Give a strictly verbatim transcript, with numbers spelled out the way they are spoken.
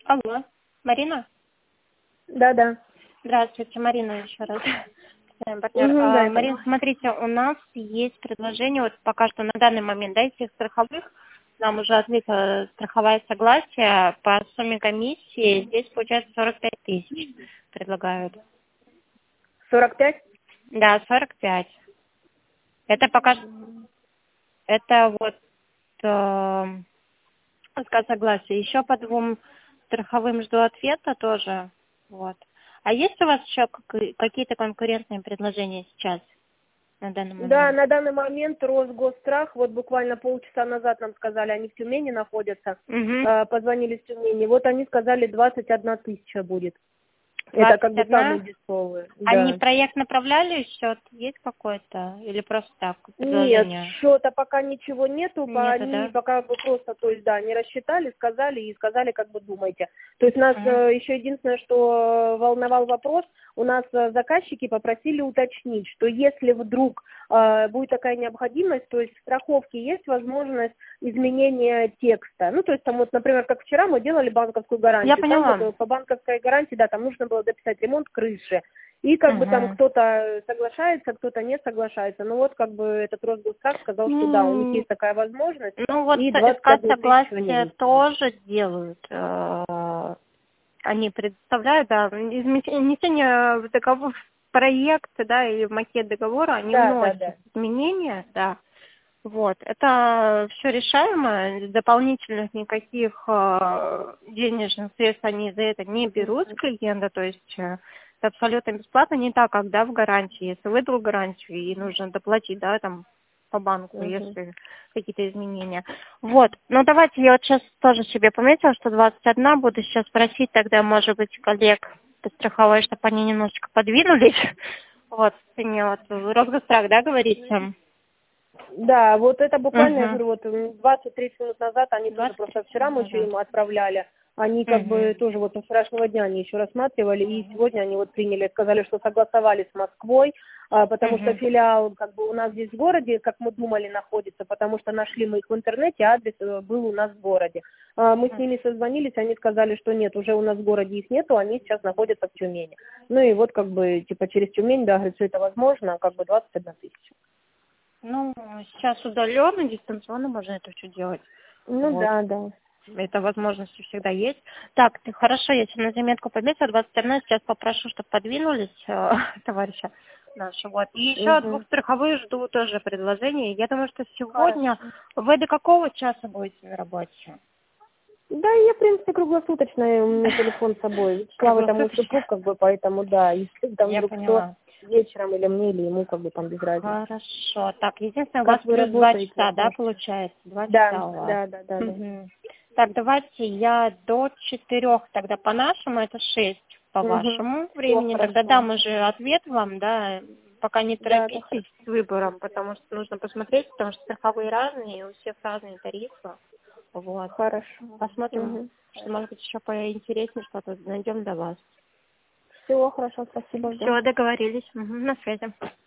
Алло, Марина? Да-да. Здравствуйте, Марина еще раз. Партнер. Угу, да, А, это. Марина, смотрите, у нас есть предложение, вот пока что на данный момент, да, из всех страховых, нам уже ответила страховая согласие по сумме комиссии, здесь получается сорок пять тысяч предлагают. сорок пять? Да, сорок пять. Это пока что, это вот э, сказ согласия. Еще по двум страховым жду ответа тоже. Вот. А есть у вас еще как- какие-то конкурентные предложения сейчас на данный Да, момент? на данный момент Росгосстрах, вот буквально полчаса назад нам сказали, они в Тюмени находятся, Угу. э, позвонили с Тюмени, вот они сказали двадцать одна тысяча будет. Это как двадцать бы самые одна. дешевые, Они да. проект направляли, счет есть какой-то? Или просто так, Нет, предложение? счета пока ничего нету, по- Нету, они да? пока бы просто, то есть, да, не рассчитали, сказали и сказали, как бы думайте. То есть нас Ага. э, еще единственное, что э, волновал вопрос, у нас э, заказчики попросили уточнить, что если вдруг э, будет такая необходимость, то есть в страховке есть возможность изменения текста. Ну, то есть там вот, например, как вчера мы делали банковскую Я гарантию, там вот поняла. э, по банковской гарантии, да, там нужно было дописать ремонт крыши. И как бы там Ага. кто-то соглашается, кто-то не соглашается. Ну вот как бы этот Росгосстрах сказал, что да, у них М, есть такая возможность, Ну вот и с- двадцать сказ одну тысячу они согласия выставили. тоже делают. э, Они предоставляют, да, изме- внесение в договор, в проект, да, или в макет договора, они Да, да, вносят да. изменения, да. Вот, это все решаемо, дополнительных никаких э, денежных средств они за это не берут с клиента, то есть э, это абсолютно бесплатно, не так, как, да, в гарантии, если выдал гарантию и нужно доплатить, да, там, по банку, Мгм. если какие-то изменения. Вот, ну давайте я вот сейчас тоже себе пометила, что двадцать одна, буду сейчас просить тогда, может быть, коллег по страховой, чтобы они немножечко подвинулись. Вот, ты мне вот Росгосстрах, да, говорите? Да, вот это буквально, я Угу. говорю, вот двадцать-тридцать минут назад они тоже, двадцать просто тридцать вчера мы еще назад. им отправляли, они как бы Угу. тоже вот со вчерашнего дня они еще рассматривали, и сегодня они вот приняли, сказали, что согласовали с Москвой, а, потому что Угу. филиал как бы у нас здесь в городе, как мы думали, находится, потому что нашли мы их в интернете, адрес э, был у нас в городе. А, мы с ними созвонились, они сказали, что нет, уже у нас в городе их нету, они сейчас находятся в Тюмени. Ну и вот как бы типа через Тюмень, да, говорит, все это возможно, как бы двадцать одна тысяча. Ну, сейчас удаленно, дистанционно можно это все делать. Ну Вот. да, да. Эта возможность всегда есть. Так, ты хорошо, я тебе на заметку пометила, двадцать одна, сейчас попрошу, чтобы подвинулись э, товарища наши. Вот. И еще двух Угу. страховых жду тоже предложений. Я думаю, что сегодня Хорошо. вы до какого часа будете на работе? Да, я, в принципе, круглосуточная, у меня телефон с собой. Вячеслав это мой Круглосуточно? супруг, как бы, поэтому, да, если там Я вдруг что, поняла. вечером или мне, или ему, как бы, там без разницы. Хорошо. Так, единственное, у вас Как вы плюс два работаете, часа, да, можете. получается? Два Да, часа у вас. да, да, да, да. Мгм. Так, давайте я до четырех тогда по нашему, это шесть по Угу. вашему Все времени. Тогда хорошо. дам уже ответ вам, да, пока не Да, да, торопитесь хорошо. с выбором, потому что нужно посмотреть, потому что страховые разные, и у всех разные тарифы. Вот. Хорошо. Посмотрим, Угу. что может быть еще поинтереснее что-то найдем для вас. Всего хорошо, спасибо, жду. Все, договорились. Мгм, на связи.